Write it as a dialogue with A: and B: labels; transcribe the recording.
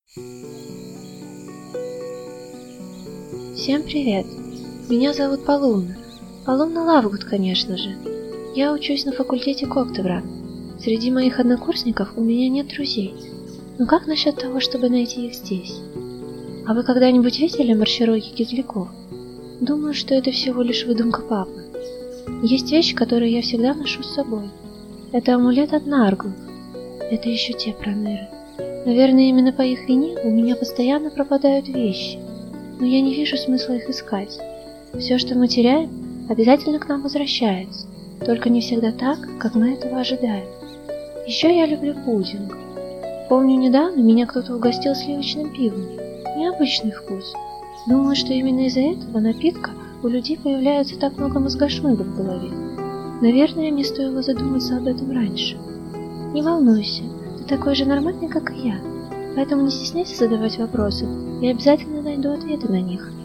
A: Всем привет! Меня зовут Полумна. Полумна Лавгуд, конечно же. Я учусь на факультете Коктевран. Среди моих однокурсников у меня нет друзей. Но как насчет того, чтобы найти их здесь? А вы когда-нибудь видели маршировки кизляков? Думаю, что это всего лишь выдумка папы. Есть вещь, которую я всегда ношу с собой. Это амулет от нарглов. Это еще те проныры. Наверное, именно по их вине у меня постоянно пропадают вещи. Но я не вижу смысла их искать. Все, что мы теряем, обязательно к нам возвращается. Только не всегда так, как мы этого ожидаем. Еще я люблю пудинг. Помню, недавно меня кто-то угостил сливочным пивом. Необычный вкус. Думаю, что именно из-за этого напитка у людей появляется так много мозгошмыга в голове. Наверное, мне стоило задуматься об этом раньше. Не волнуйся, ты такой же нормальный, как и я. Поэтому не стесняйся задавать вопросы, я обязательно найду ответы на них.